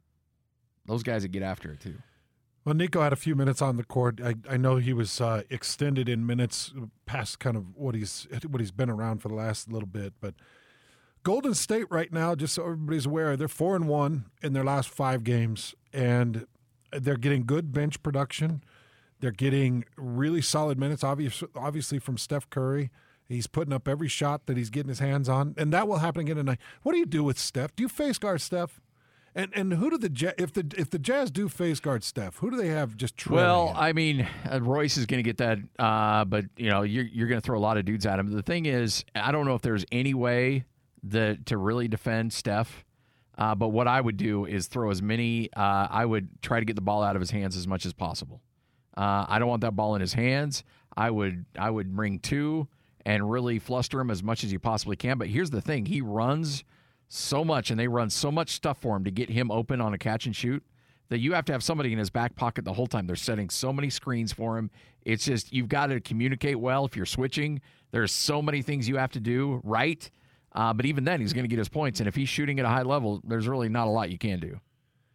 Those guys would get after it too. Well, Nico had a few minutes on the court. I, I know he was uh, extended in minutes past kind of what he's what he's been around for the last little bit, but. Golden State right now, just so everybody's aware, they're four and one in their last five games, and they're getting good bench production. They're getting really solid minutes, obviously, obviously from Steph Curry. He's putting up every shot that he's getting his hands on, and that will happen again tonight. What do you do with Steph? Do you face guard Steph? And and who do the Jazz, if the if the Jazz do face guard Steph, who do they have just trailing Well, him? I mean, uh, Royce is going to get that, uh, but you know, you're you're going to throw a lot of dudes at him. The thing is, I don't know if there's any way The, to really defend Steph. Uh, but what I would do is throw as many, uh, I would try to get the ball out of his hands as much as possible. Uh, I don't want that ball in his hands. I would I would bring two and really fluster him as much as you possibly can. But here's the thing. He runs so much, and they run so much stuff for him to get him open on a catch and shoot that you have to have somebody in his back pocket the whole time. They're setting so many screens for him. It's just, you've got to communicate well if you're switching. There's so many things you have to do right. Uh, but even then, he's going to get his points. And if he's shooting at a high level, there's really not a lot you can do.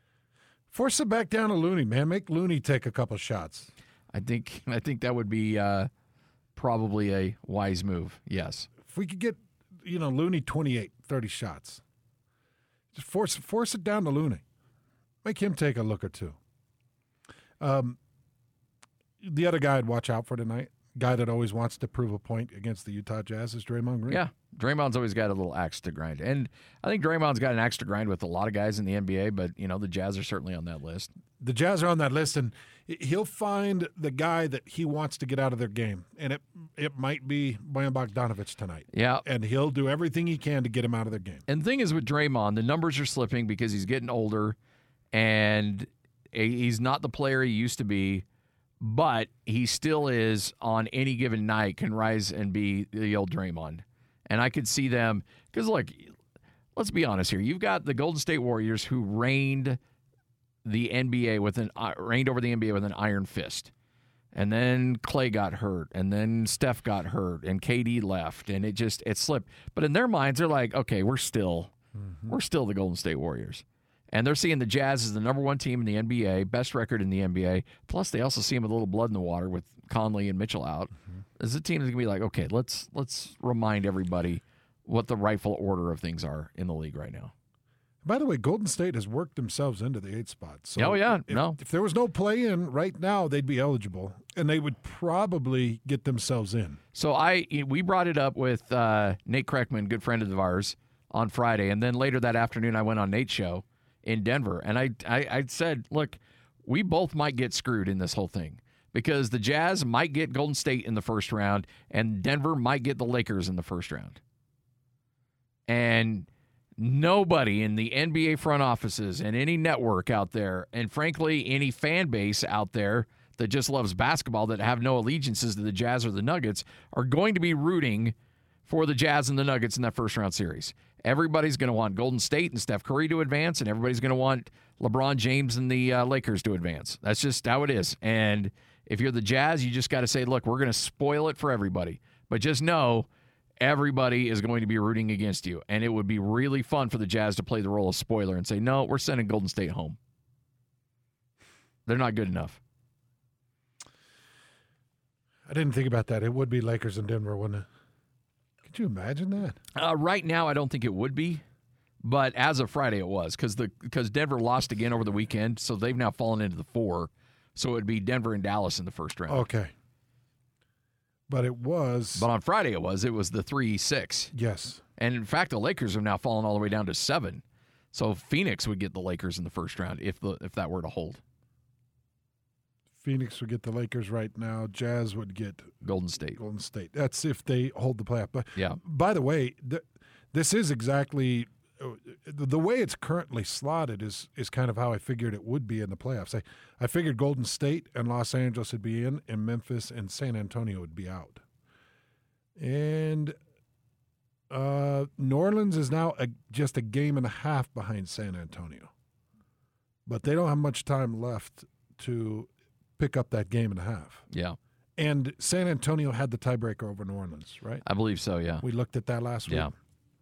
Force it back down to Looney, man. Make Looney take a couple shots. I think I think that would be uh, probably a wise move, yes. If we could get, you know, Looney twenty-eight, thirty shots, just force, force it down to Looney. Make him take a look or two. Um, the other guy I'd watch out for tonight, guy that always wants to prove a point against the Utah Jazz, is Draymond Green. Yeah, Draymond's always got a little axe to grind. And I think Draymond's got an axe to grind with a lot of guys in the N B A, but, you know, the Jazz are certainly on that list. The Jazz are on that list, and he'll find the guy that he wants to get out of their game. And it it might be Bojan Bogdanović tonight. Yeah. And he'll do everything he can to get him out of their game. And the thing is with Draymond, the numbers are slipping because he's getting older, and he's not the player he used to be. But he still is, on any given night, can rise and be the old Draymond. And I could see them, because look, let's be honest here. You've got the Golden State Warriors who reigned the N B A with an uh, reigned over the N B A with an iron fist. And then Clay got hurt, and then Steph got hurt, and K D left, and it just it slipped. But in their minds, they're like, okay, we're still mm-hmm. we're still the Golden State Warriors. And they're seeing the Jazz as the number one team in the N B A, best record in the N B A. Plus, they also see them with a little blood in the water with Conley and Mitchell out. Mm-hmm. As a team is going to be like, okay, let's let's remind everybody what the rightful order of things are in the league right now. By the way, Golden State has worked themselves into the eighth spot. So oh, yeah, if, no. If there was no play-in right now, they'd be eligible, and they would probably get themselves in. So I we brought it up with uh, Nate Kreckman, good friend of ours, on Friday, and then later that afternoon I went on Nate's show in Denver, and I, I I said, look, we both might get screwed in this whole thing because the Jazz might get Golden State in the first round, and Denver might get the Lakers in the first round. And nobody in the N B A front offices and any network out there, and frankly, any fan base out there that just loves basketball that have no allegiances to the Jazz or the Nuggets are going to be rooting for the Jazz and the Nuggets in that first round series. Everybody's going to want Golden State and Steph Curry to advance, and everybody's going to want LeBron James and the uh, Lakers to advance. That's just how it is. And if you're the Jazz, you just got to say, look, we're going to spoil it for everybody. But just know everybody is going to be rooting against you. And it would be really fun for the Jazz to play the role of spoiler and say, no, we're sending Golden State home. They're not good enough. I didn't think about that. It would be Lakers and Denver, wouldn't it? Could you imagine that? Uh, right now, I don't think it would be, but as of Friday, it was because the because Denver lost again over the weekend, so they've now fallen into the four. So it would be Denver and Dallas in the first round. Okay, but it was. But on Friday, it was it was the three six. Yes, and in fact, the Lakers have now fallen all the way down to seven. So Phoenix would get the Lakers in the first round if the if that were to hold. Phoenix would get the Lakers right now. Jazz would get Golden State. Golden State. That's if they hold the playoff. But yeah. By the way, th- this is exactly uh, the way it's currently slotted is is kind of how I figured it would be in the playoffs. I, I figured Golden State and Los Angeles would be in, and Memphis and San Antonio would be out. And uh, New Orleans is now a, just a game and a half behind San Antonio. But they don't have much time left to pick up that game and a half. Yeah. And San Antonio had the tiebreaker over New Orleans, right? I believe so, yeah. We looked at that last week. Yeah.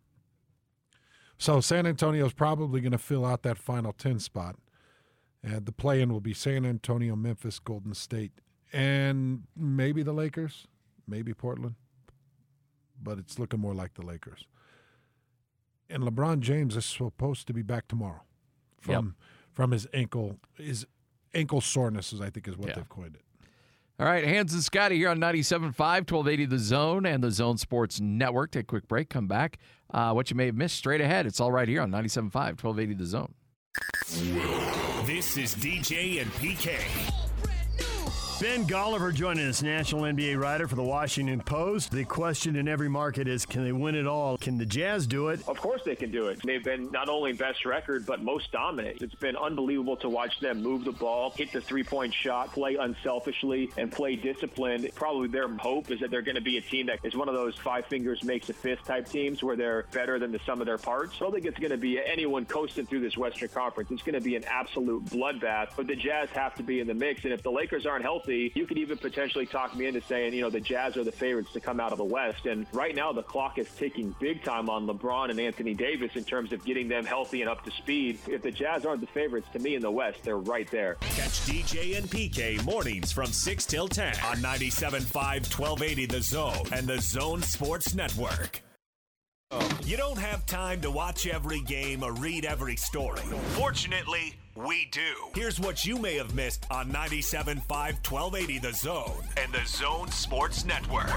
So San Antonio is probably going to fill out that final ten spot. And the play-in will be San Antonio, Memphis, Golden State, and maybe the Lakers, maybe Portland. But it's looking more like the Lakers. And LeBron James is supposed to be back tomorrow from yep. from his ankle his ankle soreness, I think is what yeah. they've coined it. All right, Hans and Scotty here on ninety-seven point five, twelve eighty The Zone and the Zone Sports Network. Take a quick break, come back. Uh, what you may have missed straight ahead, it's all right here on ninety-seven point five, twelve eighty The Zone. This is D J and P K. Ben Golliver joining us, national N B A writer for the Washington Post. The question in every market is, can they win it all? Can the Jazz do it? Of course they can do it. They've been not only best record, but most dominant. It's been unbelievable to watch them move the ball, hit the three-point shot, play unselfishly, and play disciplined. Probably their hope is that they're going to be a team that is one of those five fingers makes a fist type teams where they're better than the sum of their parts. I don't think it's going to be anyone coasting through this Western Conference. It's going to be an absolute bloodbath, but the Jazz have to be in the mix. And if the Lakers aren't healthy, you could even potentially talk me into saying, you know, the Jazz are the favorites to come out of the West. And right now the clock is ticking big time on LeBron and Anthony Davis in terms of getting them healthy and up to speed. If the Jazz aren't the favorites, to me in the West, they're right there. Catch D J and P K mornings from six till ten on ninety-seven point five, twelve eighty The Zone and the Zone Sports Network. You don't have time to watch every game or read every story. Fortunately, we do. Here's what you may have missed on ninety-seven point five, twelve eighty The Zone and the Zone Sports Network.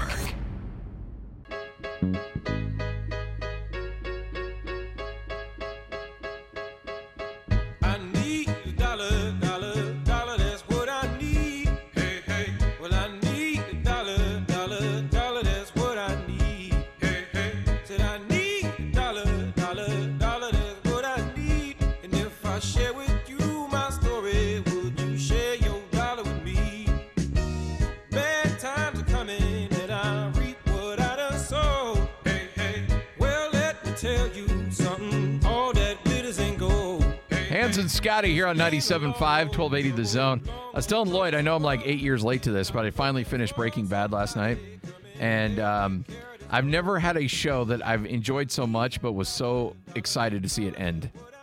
I need a dollar, dollar, dollar, that's what I need. Hey, hey, well, I need a dollar, dollar, dollar, that's what I need. Hey, hey, said I need a dollar, dollar, dollar, that's what I need. And if I share with you my story, would you share your dollar with me? Bad times are coming and I reap what I done sowed. Hey, hey, well, let me tell you something, all that glitters ain't gold. Hans and Scotty here on ninety-seven point five, twelve eighty The Zone. I was telling Lloyd, I know I'm like eight years late to this, but I finally finished Breaking Bad last night. And um, I've never had a show that I've enjoyed so much, but was so excited to see it end.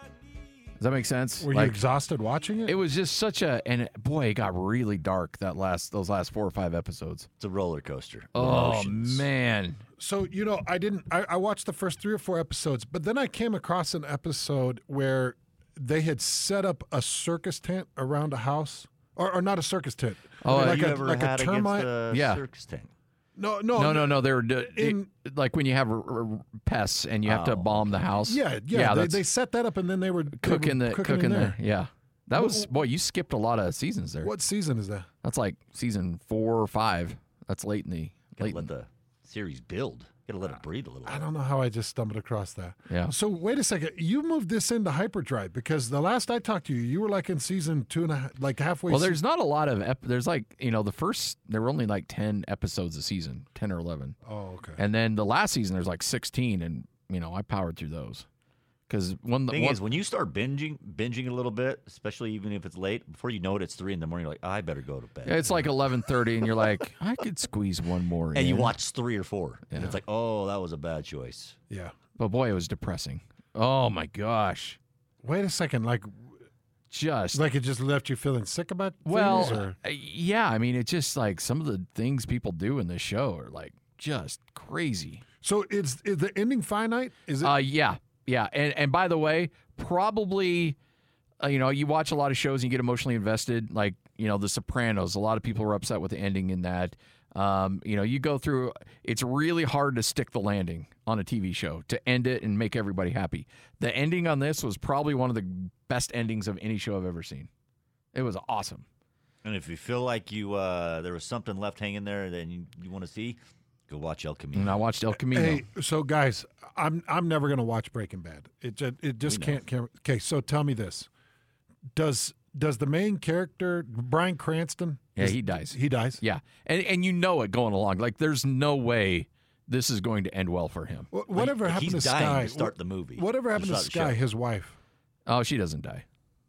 Does that make sense? Were you exhausted watching it? It was just such a, and boy, it got really dark that last those last four or five episodes. It's a roller coaster. Oh, Emotions. man. So, you know, I didn't, I, I watched the first three or four episodes, but then I came across an episode where they had set up a circus tent around a house, or, or not a circus tent. Oh, like you a, ever like a had termite. against a Yeah. circus tent? No, no, No, no, no. They were d- In- it- like when you have r- r- pests and you have to Oh, bomb the house. Yeah, yeah. they, that's they set that up and then they were they cooking were the cooking, cooking in there. there. Yeah, that What- was boy. You skipped a lot of seasons there. What season is that? That's like season four or five. That's late in the Gotta late. let in- the series build. Gotta let it breathe a little I bit. don't know how I just stumbled across that. Yeah. So wait a second. You moved this into hyperdrive because the last I talked to you, you were like in season two and a half, like halfway. Well, se- there's not a lot of. Ep- there's like you know the first there were only like ten episodes a season, ten or eleven, Oh, okay. and then the last season there's like sixteen, and you know I powered through those because one The thing one, is, when you start binging, binging a little bit, especially even if it's late, before you know it, it's three in the morning. You're like, I better go to bed. it's like eleven thirty, and you're like I could squeeze one more, and you in. watch three or four, and Yeah. it's like, oh, that was a bad choice. Yeah. But boy, it was depressing. Oh my gosh, Wait a second. Like, just like it just left you feeling sick about things? well, or? uh, yeah. I mean, it's just like some of the things people do in this show are like just crazy. So it's is the ending finite? Is it? Uh, yeah, yeah. And and by the way, probably, uh, you know, you watch a lot of shows and you get emotionally invested. Like you know, The Sopranos. A lot of people were upset with the ending in that. Um, you know, you go through, it's really hard to stick the landing on a T V show, to end it and make everybody happy. The ending on this was probably one of the best endings of any show I've ever seen. It was awesome. And if you feel like you uh, there was something left hanging there that you, you want to see, go watch El Camino. And I watched El Camino. Hey, so guys, I'm I'm never going to watch Breaking Bad. It just, it just can't, can't. Okay, so tell me this: Does does the main character Bryan Cranston? Yeah, is, he dies. He dies. Yeah, and and you know it going along. Like, there's no way this is going to end well for him. Wh- Whatever Like, happened he's to dying Sky? to start the movie. Whatever happened to start the Sky, show. his wife? Oh, she doesn't die.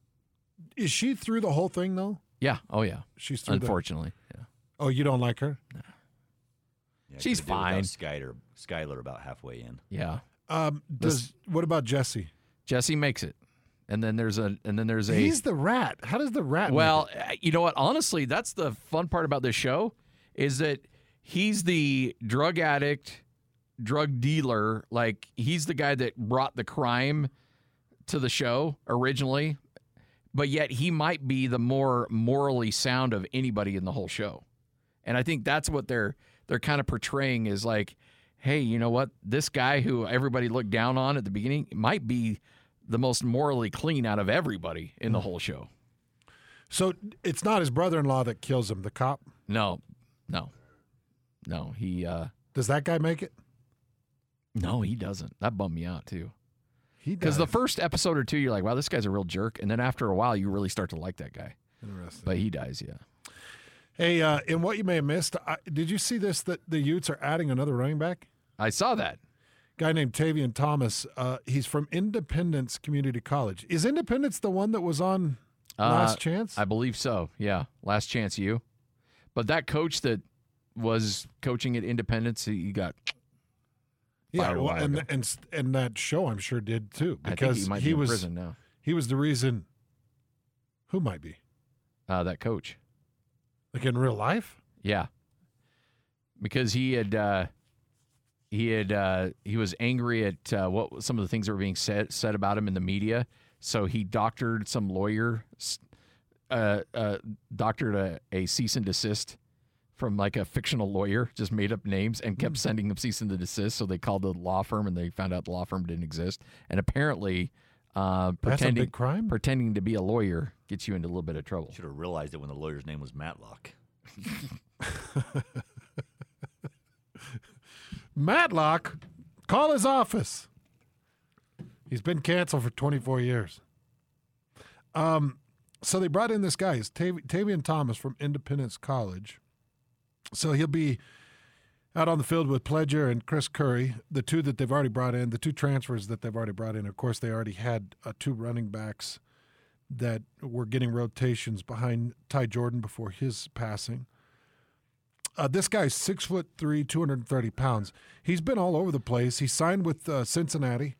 Is she through the whole thing though? Yeah. Oh, yeah. She's through. the- Unfortunately. Yeah. Oh, you don't like her? Yeah, She's could've did without fine. Skyler, Skyler about halfway in. Yeah. Um, does what about Jesse? Jesse makes it, and then there's a and then there's a. He's the rat. How does the rat? make Well, it? uh, you know what? Honestly, that's the fun part about this show, is that he's the drug addict, drug dealer. Like, he's the guy that brought the crime to the show originally, but yet he might be the more morally sound of anybody in the whole show. And I think that's what they're they're kind of portraying, is like, hey, you know what? This guy who everybody looked down on at the beginning might be the most morally clean out of everybody in the whole show. So it's not his brother-in-law that kills him. The cop. No, no, no. He uh, Does that guy make it? no, he doesn't. That bummed me out too. He Because does. the first episode or two, you're like, wow, this guy's a real jerk, and then after a while, you really start to like that guy. Interesting. But he dies, yeah. Hey, uh, in what you may have missed, I, did you see this? That the Utes are adding another running back. I saw that. Guy named Tavian Thomas. Uh, he's from Independence Community College. Is Independence the one that was on Last Uh, Chance? I believe so. Yeah, Last Chance U. But that coach that was coaching at Independence, he he got yeah, fired a well, while and, ago. and and that show I'm sure did too, I think because he might be in was prison now. He was the reason. Who might be? Uh, that coach. Like in real life? Yeah, because he had uh, he had uh, he was angry at uh, what some of the things that were being said said about him in the media. So he doctored some lawyer, uh, uh, doctored a, a cease and desist from like a fictional lawyer, just made up names and kept sending them cease and desist. So they called the law firm, and they found out the law firm didn't exist. And apparently, uh, That's a pretending big crime? pretending to be a lawyer gets you into a little bit of trouble. Should have realized it when the lawyer's name was Matlock. Matlock, call his office. He's been canceled for twenty-four years. Um, so they brought in this guy, it's Tav- Tavian Thomas from Independence College. So he'll be out on the field with Pledger and Chris Curry, the two that they've already brought in, the two transfers that they've already brought in. Of course, they already had uh, two running backs that were getting rotations behind Ty Jordan before his passing. Uh, this guy's six foot three, two hundred thirty pounds. He's been all over the place. He signed with uh, Cincinnati,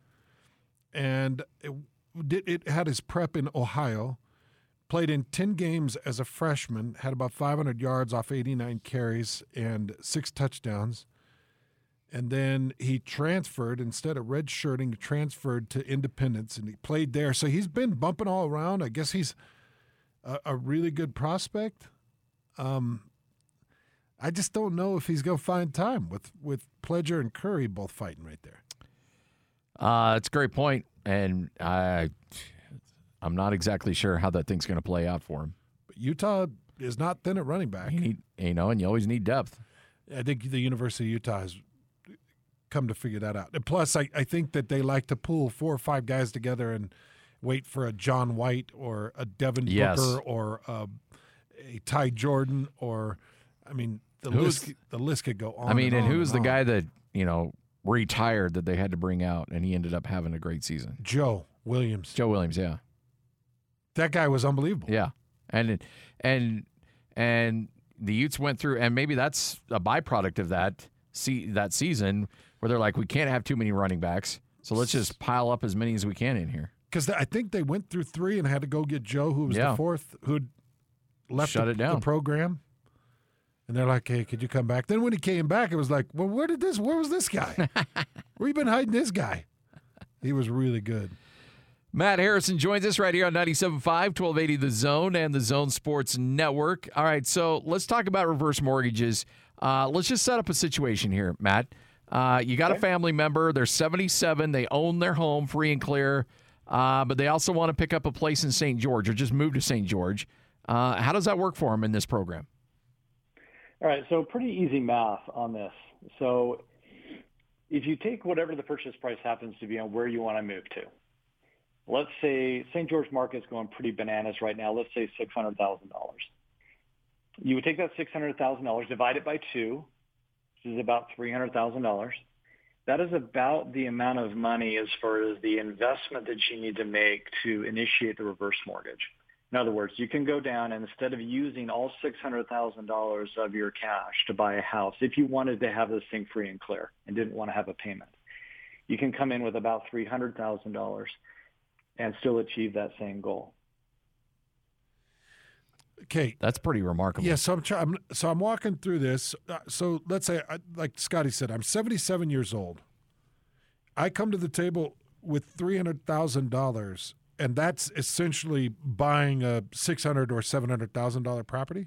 and it, did, it had his prep in Ohio. Played in ten games as a freshman. Had about five hundred yards off eighty-nine carries and six touchdowns. And then he transferred, instead of redshirting, he transferred to Independence, and he played there. So he's been bumping all around. I guess he's a, a really good prospect. Um, I just don't know if he's going to find time with, with Pledger and Curry both fighting right there. Uh, it's a great point, and I, I'm not exactly sure how that thing's going to play out for him. But Utah is not thin at running back. You need, you know, and you always need depth. I think the University of Utah has come to figure that out. And plus, I, I think that they like to pull four or five guys together and wait for a John White or a Devin Yes. Booker or a, a Ty Jordan or, I mean, the Who's- list the list could go on. I mean, and, and on who's the on. guy that, you know, retired that they had to bring out, and he ended up having a great season? Joe Williams. Joe Williams, yeah. That guy was unbelievable. Yeah. And and and the Utes went through, and maybe that's a byproduct of that see that season where they're like, we can't have too many running backs, so let's just pile up as many as we can in here. Because I think they went through three and had to go get Joe, who was Yeah. the fourth, who'd left Shut the, it down. the program. And they're like, hey, could you come back? Then when he came back, it was like, well, where did this, where was this guy? Where you been hiding this guy? He was really good. Matt Harrison joins us right here on ninety-seven point five, twelve eighty The Zone and the Zone Sports Network. All right, so let's talk about reverse mortgages. Uh, let's just set up a situation here, Matt. Uh, you got Okay. a family member. They're seventy-seven. They own their home free and clear, uh, but they also want to pick up a place in Saint George or just move to Saint George. Uh, how does that work for them in this program? All right, so pretty easy math on this. So if you take whatever the purchase price happens to be on where you want to move to, let's say Saint George market's going pretty bananas right now. Let's say six hundred thousand dollars. You would take that six hundred thousand dollars, divide it by two, which is about three hundred thousand dollars. That is about the amount of money as far as the investment that you need to make to initiate the reverse mortgage. In other words, you can go down and instead of using all six hundred thousand dollars of your cash to buy a house, if you wanted to have this thing free and clear and didn't want to have a payment, you can come in with about three hundred thousand dollars and still achieve that same goal. Okay, that's pretty remarkable. Yeah, so I'm, try- I'm so I'm walking through this. Uh, so let's say, I, like Scotty said, I'm seventy-seven years old. I come to the table with three hundred thousand dollars, and that's essentially buying a six hundred or seven hundred thousand dollar property.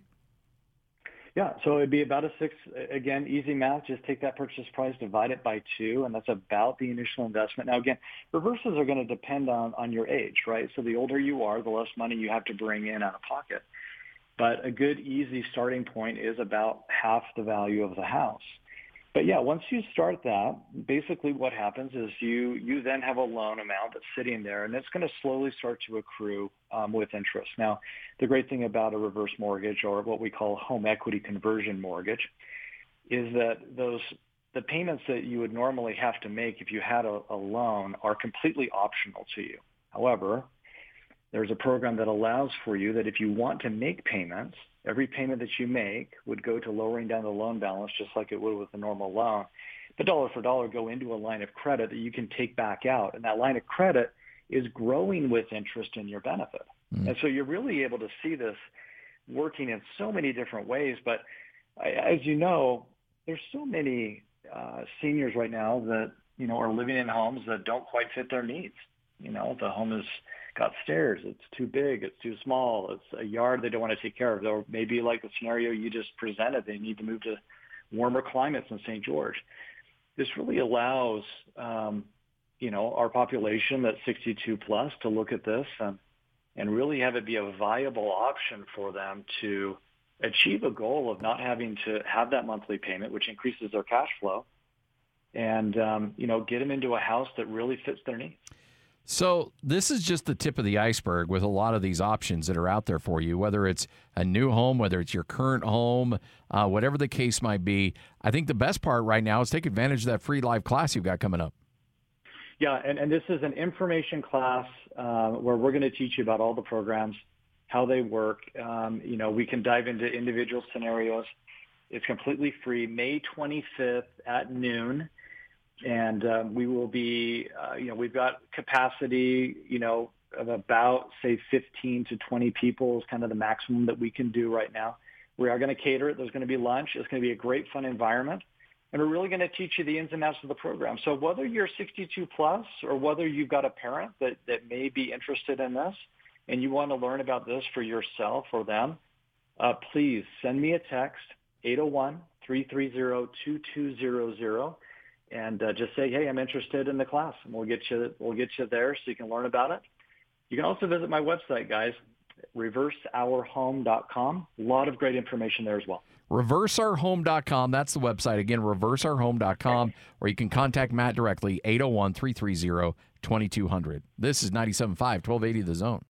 Yeah, so it'd be about a six. Again, easy math. Just take that purchase price, divide it by two, and that's about the initial investment. Now, again, reverses are going to depend on on your age, right? So the older you are, the less money you have to bring in out of pocket. But a good, easy starting point is about half the value of the house. But yeah, once you start that, basically what happens is you you then have a loan amount that's sitting there, and it's going to slowly start to accrue um, with interest. Now, the great thing about a reverse mortgage, or what we call home equity conversion mortgage, is that those the payments that you would normally have to make if you had a, a loan are completely optional to you. However, there's a program that allows for you that if you want to make payments, every payment that you make would go to lowering down the loan balance just like it would with a normal loan. But dollar for dollar go into a line of credit that you can take back out. And that line of credit is growing with interest in your benefit. Mm. And so you're really able to see this working in so many different ways. But as you know, there's so many uh, seniors right now that, you know, are living in homes that don't quite fit their needs. You know, the home has got stairs, it's too big, it's too small, it's a yard they don't want to take care of. Or maybe like the scenario you just presented, they need to move to warmer climates in Saint George. This really allows, um, you know, our population that's sixty-two plus to look at this and, and really have it be a viable option for them to achieve a goal of not having to have that monthly payment, which increases their cash flow, and, um, you know, get them into a house that really fits their needs. So this is just the tip of the iceberg with a lot of these options that are out there for you, whether it's a new home, whether it's your current home, uh, whatever the case might be. I think the best part right now is take advantage of that free live class you've got coming up. Yeah, and, and this is an information class uh, where we're going to teach you about all the programs, how they work. Um, you know, we can dive into individual scenarios. It's completely free, May twenty-fifth at noon. And um, we will be, uh, you know, we've got capacity, you know, of about, say, fifteen to twenty people is kind of the maximum that we can do right now. We are going to cater it. There's going to be lunch. It's going to be a great, fun environment. And we're really going to teach you the ins and outs of the program. So whether you're sixty-two plus or whether you've got a parent that, that may be interested in this and you want to learn about this for yourself or them, uh, please send me a text, eight oh one, three three zero, two two zero zero. And uh, just say, hey, I'm interested in the class, and we'll get you we'll get you there so you can learn about it. You can also visit my website, guys, reverse our home dot com. A lot of great information there as well. reverse our home dot com. That's the website. Again, reverse our home dot com, or you can contact Matt directly, eight oh one, three three zero, two two zero zero. This is ninety-seven point five, twelve eighty The Zone.